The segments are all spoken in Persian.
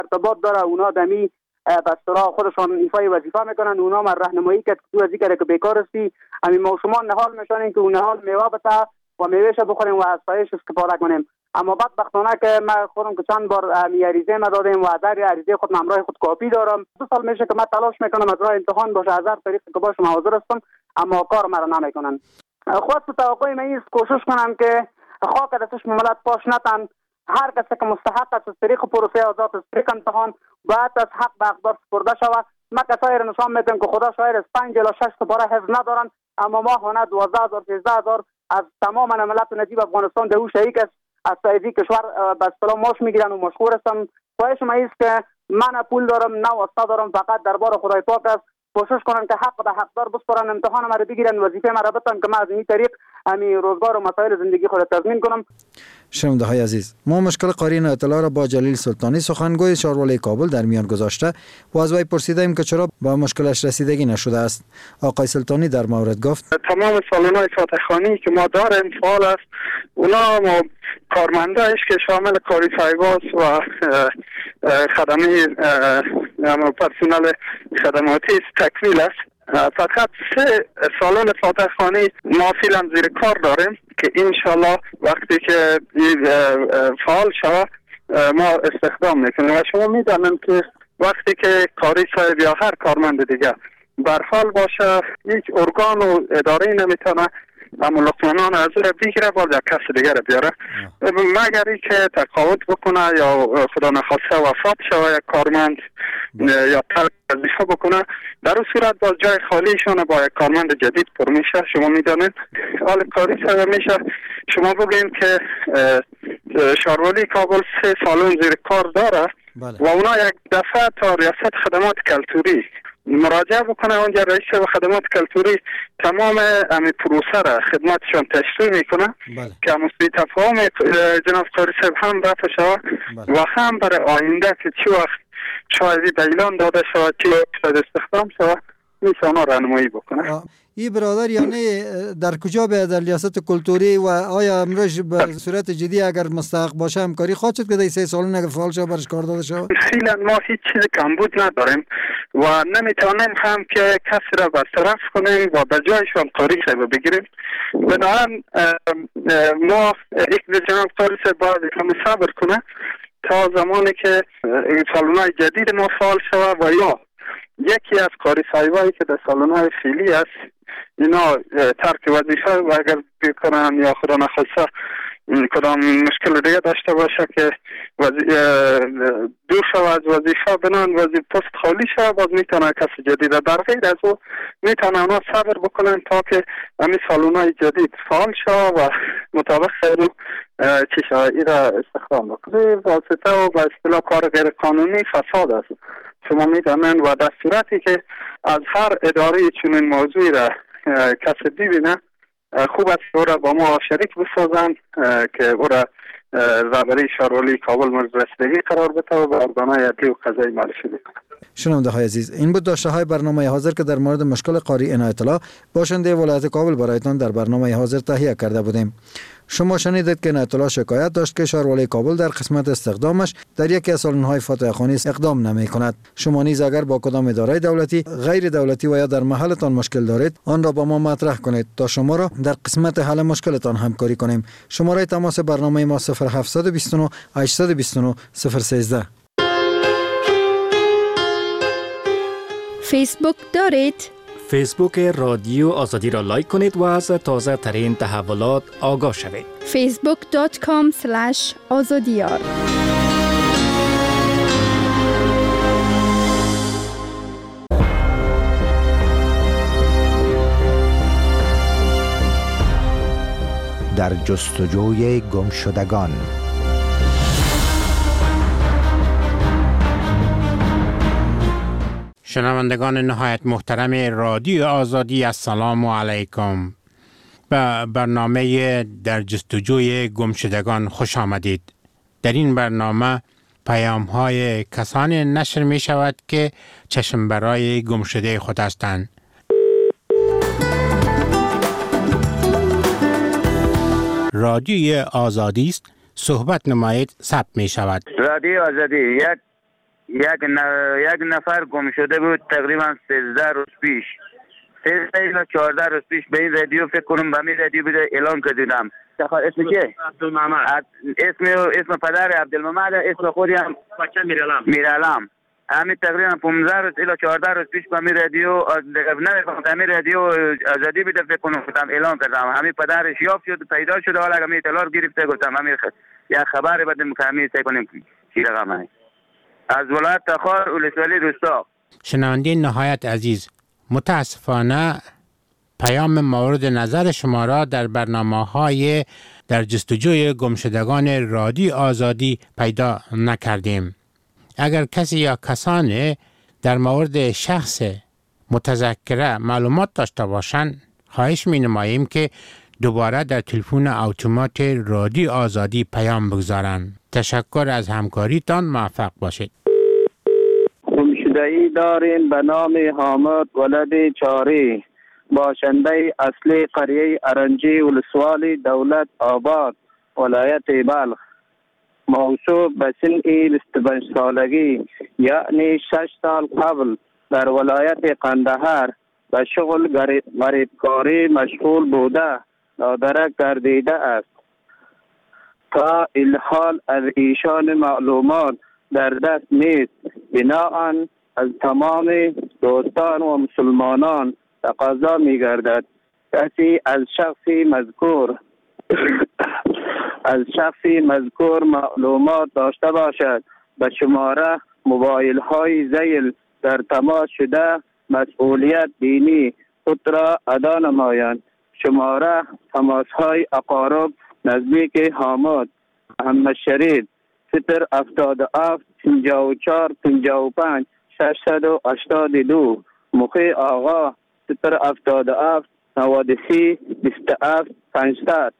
ارتباط داره. اونا دمی به اصطلاح خودشان ایفای وظیفه میکنن. اونا ما راهنمایی کرد تو از اینکه که بیکار هستی همین ما شما نهال میشونیم که اون نهال میوه بتا و میوهش بخوریم و اسایش استفاده کنیم. اما بدبختانه که ما خودم که چند بار عریضه ما دادیم و در عریضه خود همراه خود کاپی دارم. 2 سال میشه که من تلاش میکنم از راه امتحان باشه از هر طریق که باشم حاضر هستم اما کار مرا نمیکنن. خواست توقع من است کوشش کنم که خاک دستش ملت پاش نتن. هر کسی که مستحق است از طریق پروسه آزاد از طریق امتحان باید از حق به اقدار سپرده شود. ما کسایی را نشان میدیم که خدا شاید از 5 الی 6 باره حفظ ندارن اما ماهانه 12000 13000 از تمام ملت نجیب افغانستان در او شریک است. از سایدی کشور به اصطلاح ماش میگیرن و مشهور هستم. خواهش من است که من پول دارم نه واسطه دارم، فقط دربار خدای پاک است. کوشش کنن که حق به حقدار بسپارن، امتحان ما رو بگیرن، وظیفه ما رو بتن که ما از این طریق همین روزگار و مسائل زندگی خود تضمین کنم. شنونده های عزیز، ما مشکل قاری اطلاع را با جلیل سلطانی سخنگوی شارولای کابل در میان گذاشته و از وی پرسیدیم که چرا با مشکلش رسیدگی نشده است. آقای سلطانی در مورد گفت تمام سالن‌های فاتحخانی که ما داریم فعال است. اونا ما کارمندایش که شامل کاری سایباز و خدمه پرسنل خدماتی تکمیل است. فقط 3 سالن فاتحخانی ما فعلا زیر کار داریم که انشالله وقتی که فعال شود ما استخدام میکنیم. و شما میدانم که وقتی که کاری صاحب یا هر کارمند دیگه برحال باشه هیچ ارگان و اداره نمیتونه اما لقمانان از رو بگیره باید یک کس دیگر بیاره مگر ای که تقاعد بکنه یا خدا نخواسته وفات شوه یک کارمند یا ترک وظیفه بکنه. در اون صورت باز جای خالیشون با یک کارمند جدید پر میشه. شما میدانید حال کاری سر میشه. شما بگیم که شاروالی کابل 3 سالن زیر کار داره و اونا یک دفعه تا ریاست خدمات کلتوری مراجعه بکنه. اونجا رئیس خدمات کلتوری تمام امی پروسه را خدماتشان تشریح میکنه که مسئله تفاهم جناب قاری صاحب هم رفع شود و هم برای آینده که چی وقت شاید اعلان داده شود چی وقت استخدام شود میشه اونا راهنمایی بکنه. این برادر یعنی در کجا به در ریاست کلتوری و آیا امروز به صورت جدی اگر مستحق باشه همکاری خواهد شد که در 3 سالن اگر فعال شد برش کار داده شود؟ فعلا ما هیچ چیز کمبود نداریم و نمیتونیم هم که کسی را برطرف کنیم و به جایشان قاری صاحب بگیریم. بنابراین ما یک جناب قاری صاحب باید کمی صبر کنه تا زمانی که سالن‌های جدید ما فعال شود و یا یکی از کاری صاحبایی که در سالن‌های فعلی است اینا ترک وظیفه و اگر بکنن یا خدا نخواسته کدام مشکل دیگه داشته باشه که دور شو از وظیفه بنان وظیفه پست خالی شو باز میتونه کسی جدید در غیر از او میتونه اونا صبر بکنن تا که همین سالن‌های جدید فعال شو و مطابق خیلی چی شو ای را استخدام بکنه. واسطه و به اصطلاح کار غیر قانونی فساد است. شما میدانن و در صورتی که از هر اداره چنین موضوعی را کسی ببینه خوب است او را با ما شریک بسازند که او را رهبری شاروالی کابل مورد رسیدگی قرار بده و به ارگان‌های عدلی و قضایی معرفی بکنه. شنونده های عزیز، این بود داشته های برنامه حاضر که در مورد مشکل قاری عنایت الله باشنده ولایت کابل برایتان در برنامه حاضر تهیه کرده بودیم. شما شنیدید که عنایت الله شکایت داشت که شاروالی کابل در قسمت استخدامش در یکی از سالن‌های فاتحخانی اقدام نمی کند. شما نیز اگر با کدام اداره دولتی، غیر دولتی و یا در محلتان مشکل دارید آن را با ما مطرح کنید تا شما را در قسمت حل مشکلتان همکاری کنیم. شماره تماس برنامه ما 0729 829 013. فیسبوک دارید؟ فیسبوک رادیو آزادی را لایک کنید و از تازه ترین تحولات آگاه شوید. facebook.com/azadiyar در جستجوی گمشدگان. شنوندگان نهایت محترم رادیو آزادی، السلام علیکم. به برنامه در جستجوی گمشدگان خوش آمدید. در این برنامه پیام‌های کسانی نشر می شود که چشم برای گمشده خود هستند. رادیو آزادی است، صحبت نمایید ثبت می شود. رادیو آزادی یک یک نفر گم شده بود تقریبا 13 روز پیش. 13 یا 14 روز پیش به این رادیو فکر کنم به این رادیو بده اعلان کردم. اسم چیه؟ عبدالمحمد. اسم پدر عبدالمحمد، اسم خودی هم بچه میرالم. همین تقریبا 15 روز الی 14 روز پیش به این رادیو نمی‌فهمم همین رادیو آزادی بده فکر کنم گفتم اعلان کردم. همین پدرش یافت شد پیدا شد حالا همین اطلاع گرفته گفتم همین یا خبر بدیم که همین سعی کنیم چی رقمه. از ولایت تخار ولسوالی روستا. شنونده نهایت عزیز، متاسفانه پیام مورد نظر شما را در برنامه‌های در جستجوی گمشدگان رادیو آزادی پیدا نکردیم. اگر کسی یا کسانی در مورد شخص متذکره معلومات داشته باشند، خواهش می نماییم که دوباره در تلفن اتومات رادیو آزادی پیام بگذارند. تشکر از همکاریتان، موفق باشید. گمشده‌ای داریم به نام حامد ولد چاری، باشنده اصلی قریه ارنجی ولسوالی دولت آباد ولایت بلخ، موصوف به سن 25 سالگی یعنی 6 سال قبل در ولایت قندهار به شغل غریبکاری مشغول بوده نادرک گردیده است. تا الحال از ایشان معلومات در دست نیست. بناهن از تمام دوستان و مسلمانان تقاضا می گردد کسی از شخصی مذکور معلومات داشته باشد به شماره موبایل های ذیل در تماس شده مسئولیت دینی خود را ادا نمایند. شماره تماس های اقارب نزدیک حامد محمد شریف 077 54 55 682 مخی آقا 077 93 27 500.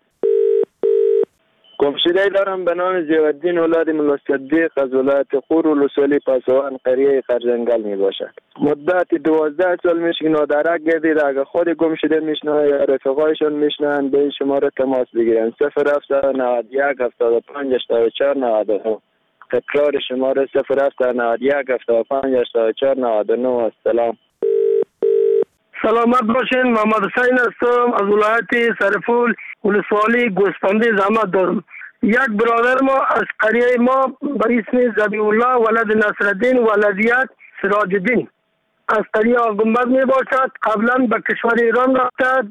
گمشده دارم به نام زیادالدین اولاد ملا صدیق از ولایت خور ولسوالی پاسوان قریه خرجنگل می باشد. مدت 12 سال میشه که نادرک گردید. اگر خود گمشده میشنه یا رفقایشون میشنن به این شماره تماس بگیرن 0791 75 84 99. تکرار شماره 0791 75 84 99. السلام. سلامت باشین. محمد حسین هستم از ولایت سرپول ولسوالی گوسفندی زحمت دارم. یک برادر ما از قریه ما به اسم ذبیح الله ولد نصرالدین ولدیت سراج الدین از قریه آگنبد می باشد. قبلا به کشور ایران رفته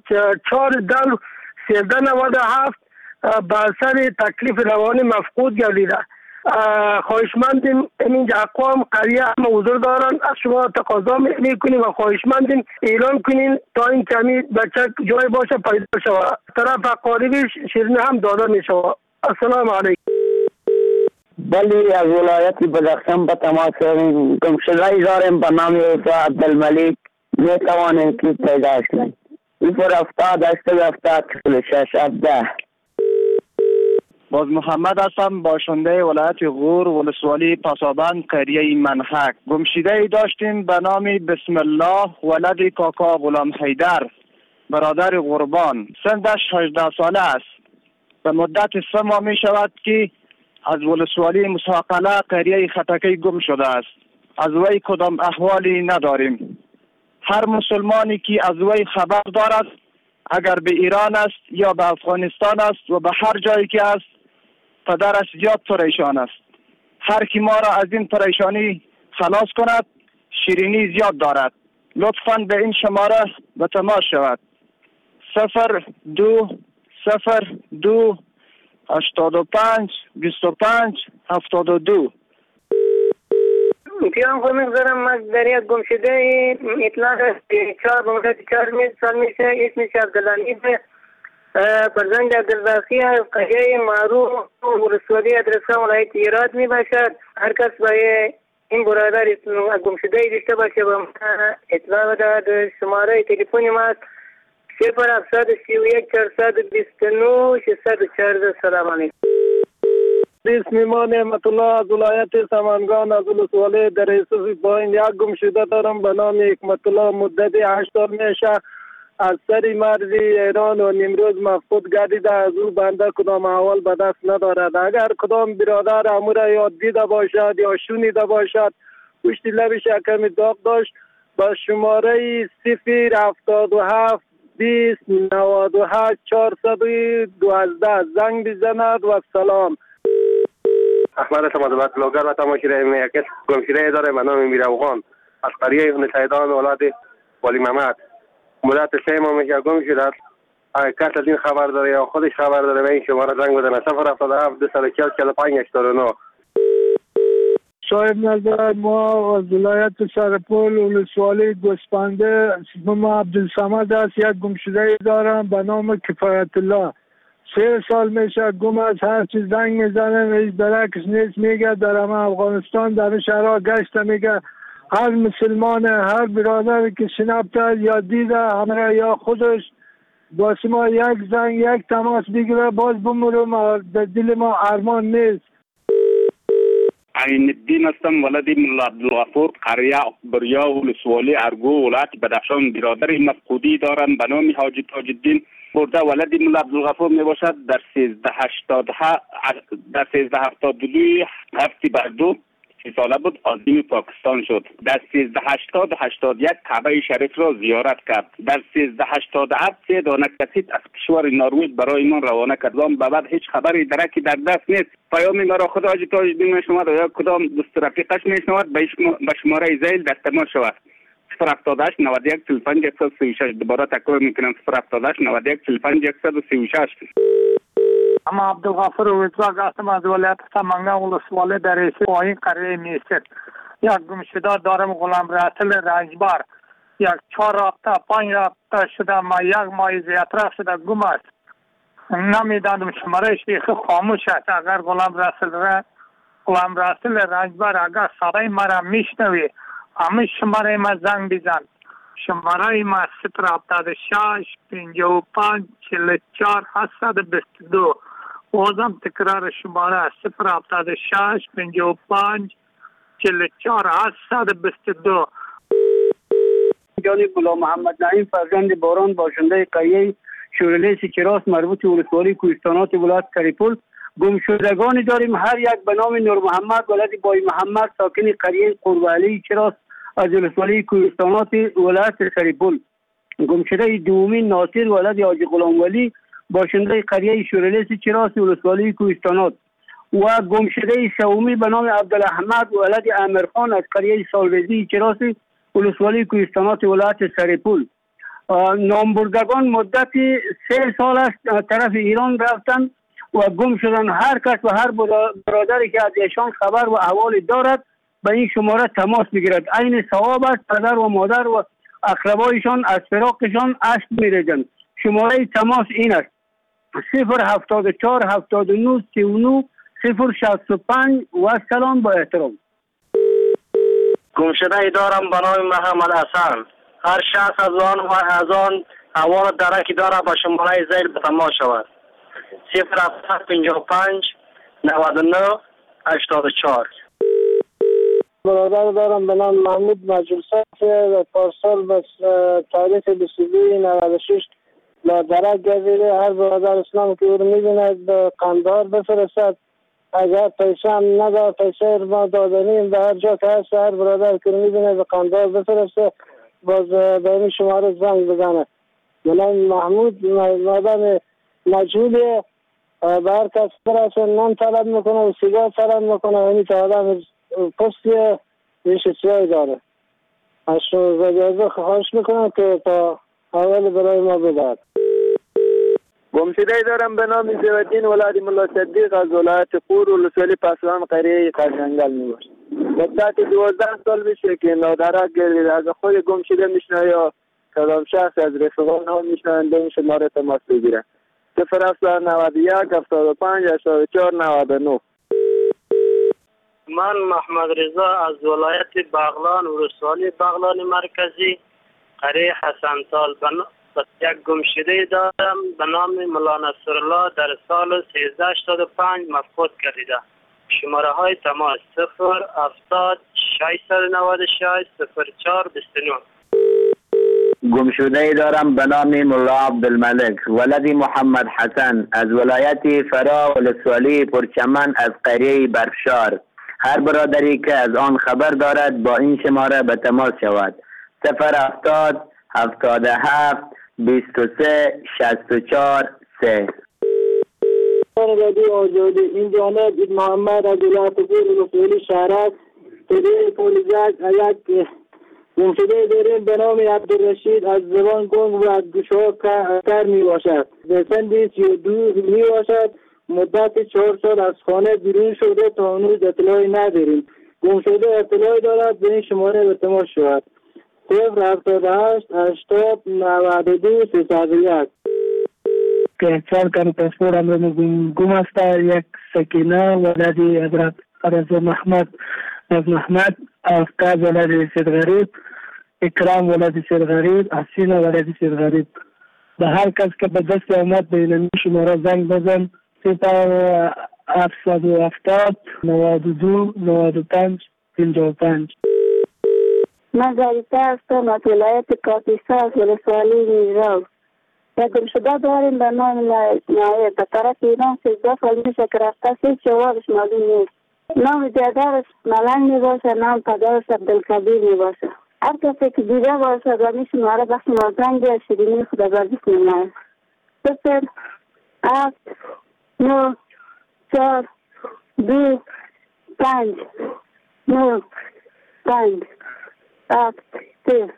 4-10-1397 به اثر تکلیف روانی مفقود گردیده. خواهشمندیم اینجا اقوام قریه هم حضور دارن از شما تقاضا میکنیم و خواهشمندیم اعلان کنین تا این کمی بچه جای باشه پیدا شود. طرف قاریبی شیرینی هم داده میشود. السلام علیکم. بلی از ولایت بدخشان به تماس گمشده‌ای داریم به نام عبدالملیک. می توانیم که پیداش کنیم 070 باز محمد هستم باشنده ولایت غور ولسوالی پاسابند قریه منحک. گمشده‌ای داشتیم به نام بسم الله ولد کاکا غلام حیدر برادر قربان. سنش 18 ساله است. به مدت 3 ماه می شود که از ولسوالی مساقله قریه خطکی گم شده است. از وی کدام احوالی نداریم. هر مسلمانی که از وی خبر دارد اگر به ایران است یا به افغانستان است و به هر جایی که است پدرش زیاد پریشان است. هر کی ما را از این پریشانی خلاص کند شیرینی زیاد دارد. لطفاً به این شماره به تماس شود 0202 85 25 72. پیام خود میگذارم من در یک گمشده اطلاع است 4 سال میشه. اسمش عبدالحمید فرزند عبدالباقی از قریه معروف ولسوالی ادرسه ولایت ایراد می باشد. هر کس برای این برادر گمشده داشته باشه با اطلاع بدهد. شماره تلفن ما 0731 429 614. سلام علیکم. اسم ما نعمت الله از ولایت سمنگان از ولسوالی در یوسف پایین. یک گمشده دارم به نام حکمت الله مدت 8 سال میشه از سر مرزی ایران و نیمروز مفقود گردیده. از او بنده کدام احوال به دست ندارد. اگر کدام برادر امور یا دیده باشد یا شنیده باشد پشت لبش کمی داغ داشت. با شماره 077 20 98 412 زنگ بزند و سلام. احمد سمادباد بلاگر و تماشاگر میکس گمشده داره به نام میروغان از قریه ابن سیدان ولاد ولی محمد. مدت 3 ماه میشه گم شده است. اگر کس از این خبر داره یا خودش خبر داره به این شماره زنگ بزنه 077 240 45 89. صاحب نظر ما از ولایت سرپل ولسوالی گوسپنده اسمم عبدالصمد است. یک گمشده دارم به نام کفایت الله. 3 سال میشه گم است. هر چیز زنگ میزنم هیچ درکش نیست. میگه در افغانستان در شهرها گشت میگه هر مسلمان هر برادر که شناخته یا دیده همه یا خودش واسه ما یک زنگ یک تماس بگیره باز بمرم. در دل ما ارمان نیست. عین الدین هستم ولد ملا عبدالغفور قریه بریا ولسوالی ارگو ولایت بدخشان. برادر مفقودی دارم به نام حاجی تاج الدین برده ولد ملا عبدالغفور می باشد. در 1372 هفته بر 2 30 ساله بود آزیم پاکستان شد. در 1380 و 81 کعبه شریف را زیارت کرد. در 1387 3 دانه کسیت از کشور نروژ برای من روانه کرد. به بعد هیچ خبری درکی در دست نیست. پیام مرا خود حاجی تاج الدین میشنود و یا کدام دوست رفیقش میشنود به شماره زیل در تماس شود. 078 91 45 136. دوباره تکرار میکنم 078 91 45 136. اما عبدالغفور ویتواگ هستم از ولایت سمنگان ولسوالی در ایسی پایین قریه میسر. یک گمشده دارم غلام رسول رنجبر. 4 هفته 5 هفته شده ما 1 ماه زیادتر شده گم است. نمیدانم شماره شیخ خاموش است. اگر غلام رسول رنجبر اگر صدای مرا میشنوی همه شماره ما زنگ بزن. شماره ما 076 55 44 722. بازم تکرار شماره 076 55 44 722. جانی غلام محمد نعیم فرزند باران باشنده قریه شورلیس چراس مربوط ولسوالی کوهستانات ولایت سرپل. گمشدگانی داریم. هر یک به نام نور محمد ولد بای محمد ساکن قریه قربعلی چراس از ولسوالی کوهستانات ولایت سرپل. گمشده دومین ناصر ولد حاجی غلام ولی باشنده قریه شورلیس چراس ولسوالی کوهستانات و گمشده سومی به نام عبدالاحمد ولد امیرخان از قریه سالوزی چراس ولسوالی کوهستانات ولایت سرپل. نامبردگان مدت 3 سال است طرف ایران رفتن و گم شدن. هر کس و هر برادری که از ایشان خبر و احوال دارد به این شماره تماس بگیرد. عین ثواب است. پدر و مادر و اقربایشان از فراقشان اشک می‌ریزند. شماره تماس این است 074 79 39 065 و سلام با احترام. گمشده دارم به نام محمد حسن. هر شخص از آن احوال درکی دارد با شماره زیل به تماس شود 055 99 84. برادر دارم به نام محمود مجلسه که پارسال به تاریخ 22/96 درک گردیده. هر برادر اسلام که او رو می‌بیند به قندهار بفرستد. اگر پیسه هم ندار پیسه ما دادنیم به هر جا که هست هر برادر که رو می‌بیند به قندهار بفرسته باز به این شماره زنگ بزنه. من محمود مادم مجهولیه به هر کس برسه نان طلب میکنه و سیگار طلب میکنه. اینی که آدم پستی ریش سیایی داره. از اجازه خواهش میکنم که تا اول برای ما بدهد. گمشده دارم به نام زیادین ولد ملا صدیق از ولایت قور ولسوالی پسوان قریه قرجنگل میباشد. مدت 12 سال میشه که نادرک گردیده. از خود گمشده میشنه یا کدام شخص از رفقان ها میشنن به این شماره تماس بگیرن 091 75 84 99. من محمد رضا از ولایت بغلان ولسوالی بغلان مرکزی قریه حسنتال پس یک گمشده دارم به نام ملا نصرالله در سال 1385 مفقود گردیده. شماره های تماس 070 696 04 29. گمشده دارم به نام ملا عبدالملک ولد محمد حسن از ولایت فرا ولسوالی پرچمن از قریه برفشار. هر برادری که از آن خبر دارد با این شماره به تماس شود. 070 77 23 64 3. رادیو آزادی، این جانب محمد عبدالله قبور رسولی شهرک تدیر پولیزک یک گمشده داریم به نام عبدالرشید از زبان گنگ و از گوشها کر می باشد. به سن 32 می باشد. مدت 4 سال از خانه بیرون شده تا هنوز اطلاعی نداریم. گمشده اطلاعی دارد به این شماره به تماس شود. 078 80 92 301. که 4 کار پاسپورت امروز گم است. یک سکینه ولدی حضرت رضا محمد از محمد، افکار ولدی سید غریب، اکرام ولدی سید غریب، حسینه ولدی سید غریب. به هر کس که به دست آمد به این شماره زنگ بزن. 770 92 95 55. من زریفه هستم از ولایت کاپیسا از ولسوالی میرزا. یک گمشده داریم به نام نایب. به طرف ایران 13 سال میشه که رفته، هیچ جوابش معلوم نیست. نام دیدارش ملنگ می باشه، نام پدرش عبدالکبیر می باشه. هر کسی که دیده باشه و می شماره بخش مازنگ شیرینی خدا بردیس نماید. 0 7 9 4 2 5 9 5 7 3.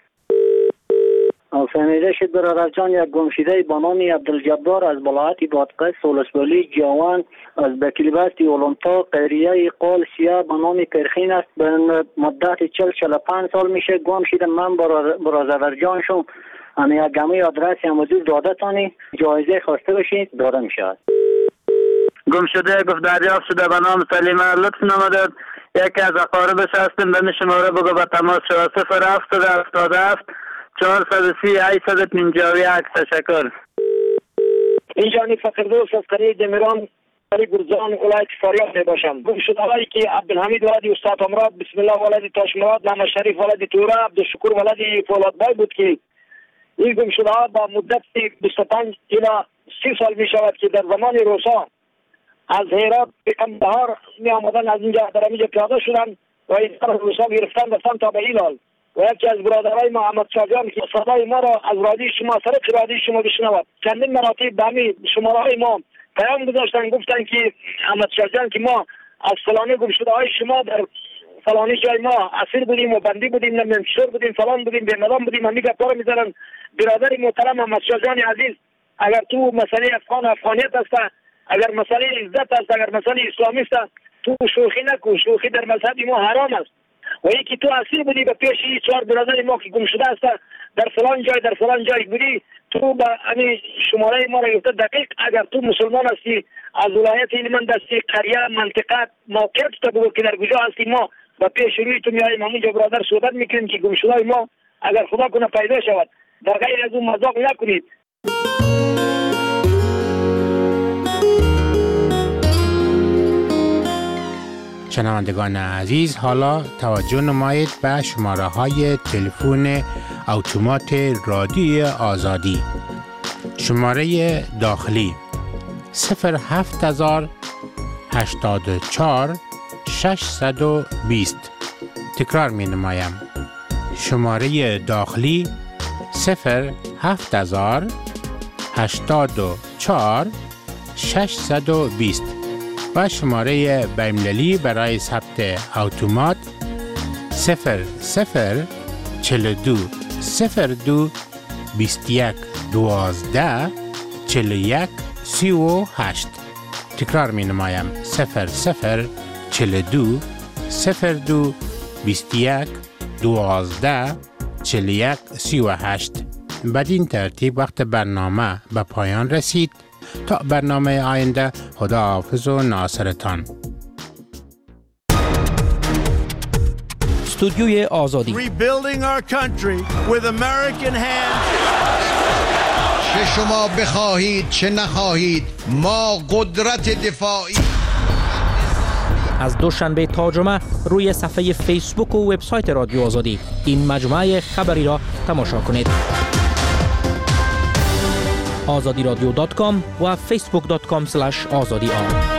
شنیده شد برادر جان، یک گمشده با نام عبدالجبار از ولایت بادغیس ولسوالی جوان از بکیلبست اولمتا قریه قال سیاه با نام کرخین است. به مدت 40-45 سال میشه گم شده. من برادر جان شم یک گمه آدرس موضوع داده تانی جایزه خواسته بشید داده میشود. گم شده گفت دریافت شده به نام سلیمه لطف نمودد. یکی از اقاربش هستیم به شماره بگو به تماس شود. 077 430 851. تشکر. اینجانی فقردوست از قریه دمیران قریه گرزان ولایت فاریاب می باشم. گم شده هایی که عبدالحمید ولدی استاد امراد، بسم الله ولدی تاش مراد، محمد شریف ولدی توره، عبدالشکور ولدی فولادبای بود که این گم شده ها با مدت 25 الی 30 سال می شود که در زمان روسا از هرات به کندهار می آمدن، از اینجا در اینجا پیاده شدن و این روسا گرفتن رفتن تا به ایلال. و یکی از برادرای ما احمد شاجان که صدای ما را از رادیو شما سرک رادیو شما بشنود، چندین مراتب به همین شماره‌های ما پیام گذاشتن، گفتن که احمد شاجان که ما از فلانی گمشده‌های شما در فلانی جای ما اسیر بودیم و بندی بودیم، نمیدونم چطور بودیم، فلان بودیم، به مدام بودیم، همین گپا رو می‌زنن. برادر محترم احمد شاجان عزیز، اگر تو مسئله افغانیت است، اگر مسئله عزت است، اگر مسئله اسلامی است، تو شوخی نکن. شوخی در مذهب ما حرام است. و یکی تو اسیر بودی به پیش این 4 برادر ما که گم شده است در فلان جای بودی، تو به همین شماره ما را گفته دقیق. اگر تو مسلمان هستی از ولایت من دستی قریه منطقه موقعیت تو بگو که در کجا هستی، ما به پیش روی تو میاییم همونجا برادر صحبت میکنیم که گم شده ما اگر خدا کنه پیدا شود. در غیر از اون مذاق نکنید. شنوندگان عزیز، حالا توجه نمایید به شماره های تلفن اتومات رادیو آزادی. شماره داخلی 07000 84 620. تکرار می نمایم. شماره داخلی 07000 84 620 و شماره بین‌المللی برای ثبت اتومات 0042 02 21 12 41 38. تکرار می نمایم. 0042 02 21 12 41 38. بدین ترتیب وقت برنامه به پایان رسید. تا برنامه آینده، خدا حافظ و ناصرتان. استودیوی آزادی. Rebuilding our country with American hands. چه شما بخواهید چه نخواهید، ما قدرت دفاعی. از دوشنبه تا جمعه روی صفحه فیسبوک و وبسایت رادیو آزادی این مجموعه خبری را تماشا کنید. azadi radio.com و facebook.com/azadi